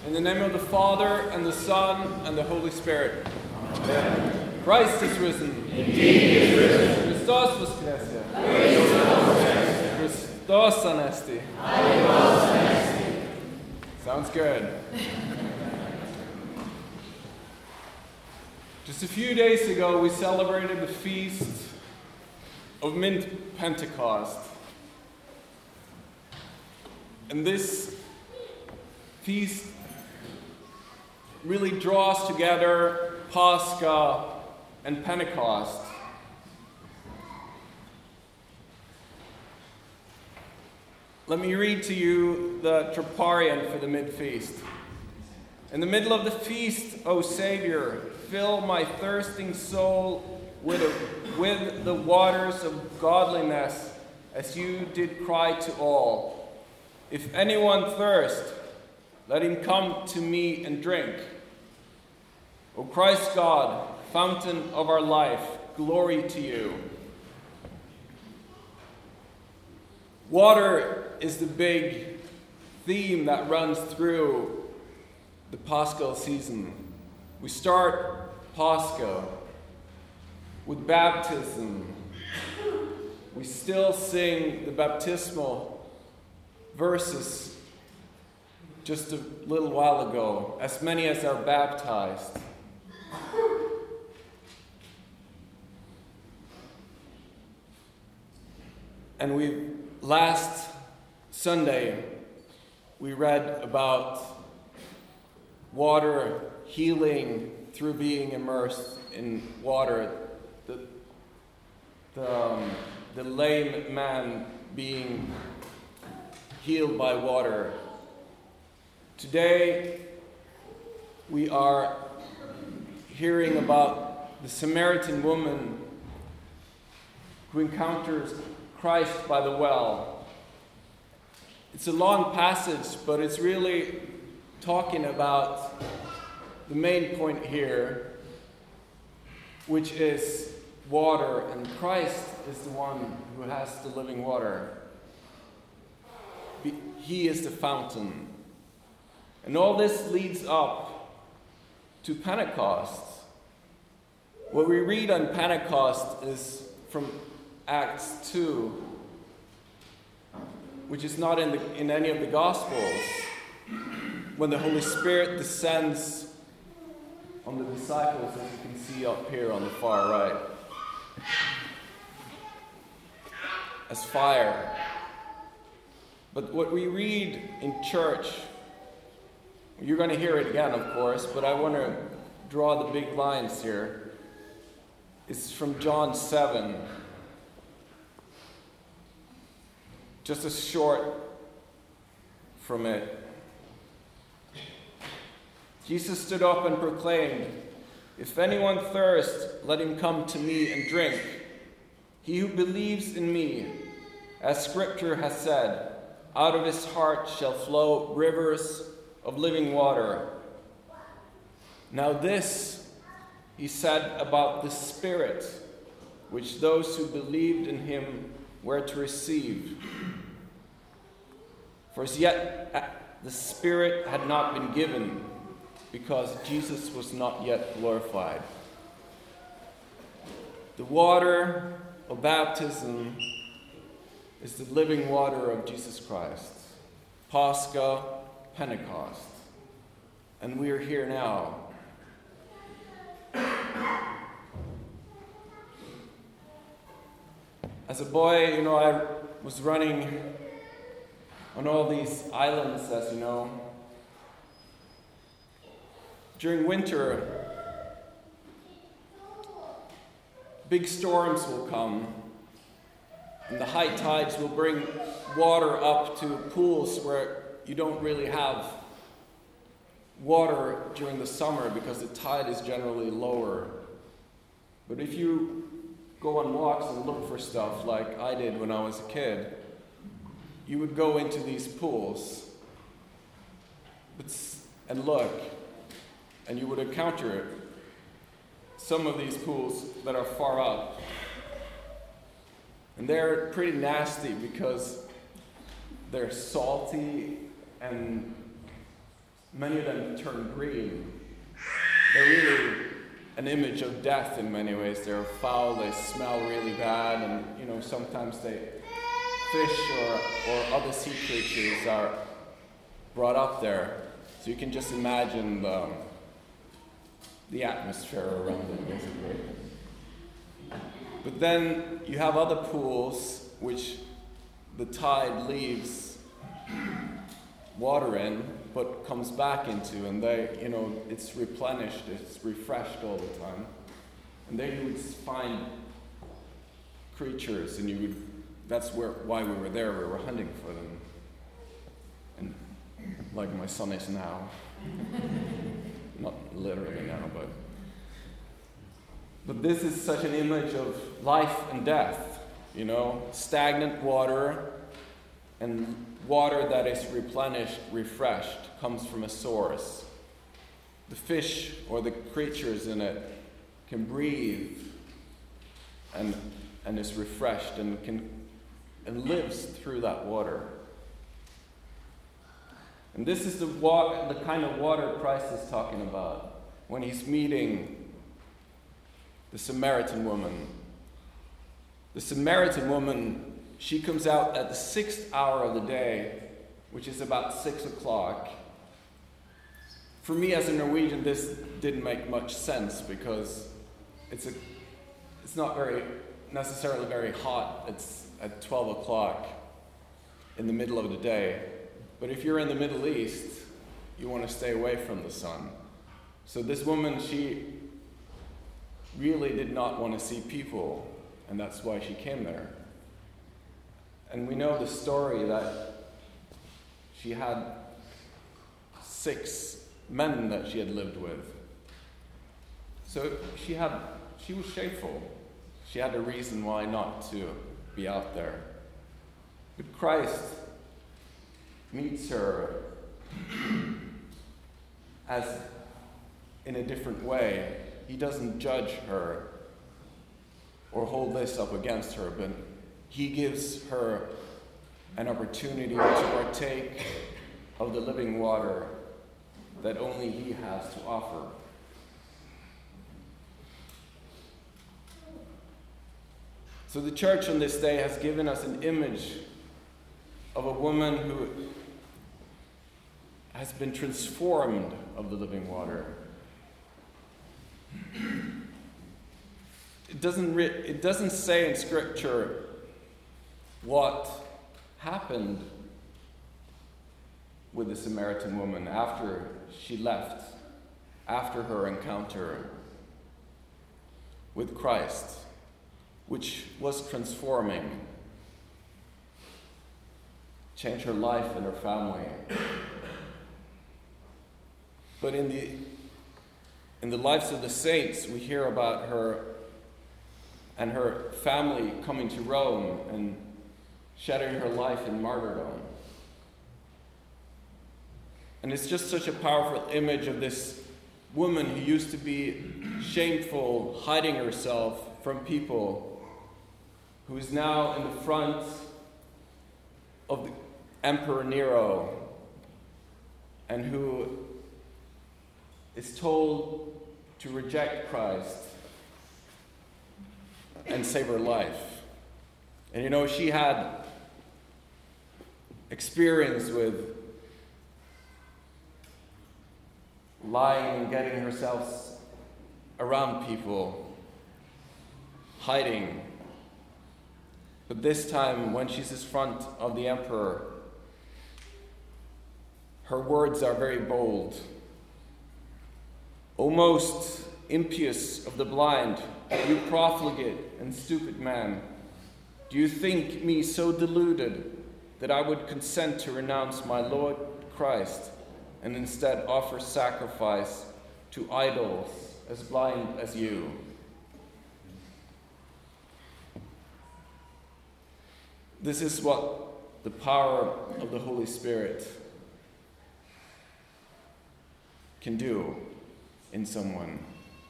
In the name of the Father, and the Son, and the Holy Spirit. Amen. Christ is risen. Indeed he is risen. Christos voskresie. Christos anesti. Sounds good. Just a few days ago, we celebrated the feast of Pentecost. And this feast really draws together Pascha and Pentecost. Let me read to you the Troparion for the mid-feast. In the middle of the feast, O Savior, fill my thirsting soul with the waters of godliness, as you did cry to all. If anyone thirst, let him come to me and drink. O Christ God, fountain of our life, glory to you. Water is the big theme that runs through the Paschal season. We start Pascha with baptism. We still sing the baptismal verses just a little while ago, as many as are baptized. And last Sunday, we read about water healing through being immersed in water. The lame man being healed by water. Today, we are hearing about the Samaritan woman who encounters Christ by the well. It's a long passage, but it's really talking about the main point here, which is water, and Christ is the one who has the living water. He is the fountain. And all this leads up to Pentecost. What we read on Pentecost is from Acts 2, which is not in any of the Gospels, when the Holy Spirit descends on the disciples, as you can see up here on the far right, as fire. But what we read in church, you're going to hear it again, of course, but I want to draw the big lines here. It's from John 7. Just a short from it. Jesus stood up and proclaimed, "If anyone thirsts, let him come to me and drink. He who believes in me, as Scripture has said, out of his heart shall flow rivers of living water." Now this he said about the Spirit, which those who believed in him were to receive. For as yet the Spirit had not been given, because Jesus was not yet glorified. The water of baptism is the living water of Jesus Christ. Pascha, Pentecost. And we are here now. As a boy, I was running on all these islands, as you know. During winter, big storms will come, and the high tides will bring water up to pools where you don't really have water during the summer because the tide is generally lower. But if you go on walks and look for stuff like I did when I was a kid, you would go into these pools and look, and you would encounter some of these pools that are far up. And they're pretty nasty because they're salty and many of them turn green. They're really an image of death in many ways. They're foul, they smell really bad, and sometimes fish or other sea creatures are brought up there. So you can just imagine the atmosphere around it, basically. But then you have other pools which the tide leaves water in, but comes back into, and it's replenished, it's refreshed all the time. And there you would find creatures, and that's why we were there. We were hunting for them, and like my son is now, not literally now, but this is such an image of life and death. Stagnant water and water that is replenished, refreshed, comes from a source. The fish or the creatures in it can breathe and is refreshed and lives through that water. And this is the kind of water Christ is talking about when he's meeting the Samaritan woman. The Samaritan woman, she comes out at the 6th hour of the day, which is about 6 o'clock. For me as a Norwegian, this didn't make much sense because it's not necessarily very hot. It's at 12 o'clock in the middle of the day. But if you're in the Middle East, you want to stay away from the sun. So this woman, she really did not want to see people, and that's why she came there. And we know the story that she had 6 men that she had lived with. So she was shameful. She had a reason why not to be out there. But Christ meets her as in a different way. He doesn't judge her or hold this up against her, but he gives her an opportunity to partake of the living water that only he has to offer. So the church on this day has given us an image of a woman who has been transformed of the living water. It doesn't say in Scripture what happened with the Samaritan woman after she left, after her encounter with Christ, which was transforming, changed her life and her family. But in the lives of the saints, we hear about her and her family coming to Rome and shedding her life in martyrdom. And it's just such a powerful image of this woman who used to be shameful, hiding herself from people, who is now in the front of the Emperor Nero, and who is told to reject Christ and save her life. And she had experience with lying and getting herself around people, hiding. But this time, when she's in front of the emperor, her words are very bold. "O most impious of the blind, you profligate and stupid man, do you think me so deluded that I would consent to renounce my Lord Christ and instead offer sacrifice to idols as blind as you?" This is what the power of the Holy Spirit can do in someone.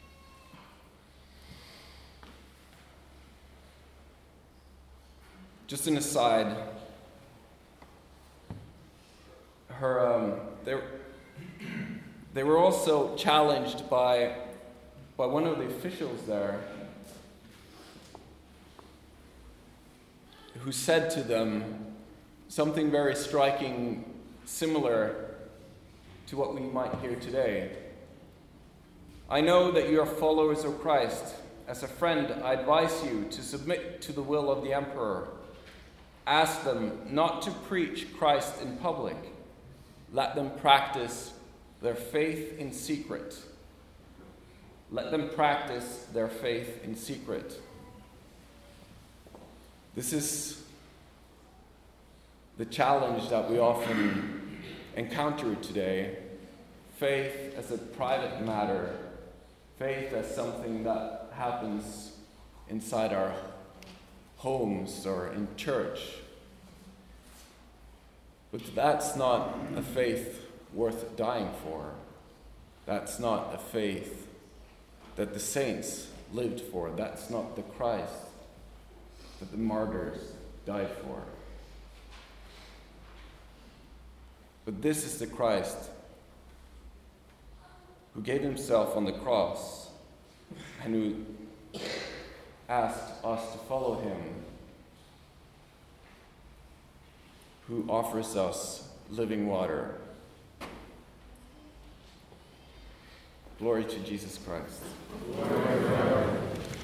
Just an aside, they were also challenged by one of the officials there, who said to them something very striking, similar to what we might hear today. I know that you are followers of Christ. As a friend, I advise you to submit to the will of the emperor. Ask them not to preach Christ in public. Let them practice their faith in secret. Let them practice their faith in secret. This is the challenge that we often encounter today. Faith as a private matter. Faith as something that happens inside our homes or in church. But that's not a faith worth dying for. That's not a faith that the saints lived for. That's not the Christ that the martyrs died for. But this is the Christ who gave himself on the cross and who asked us to follow him, who offers us living water. Glory to Jesus Christ.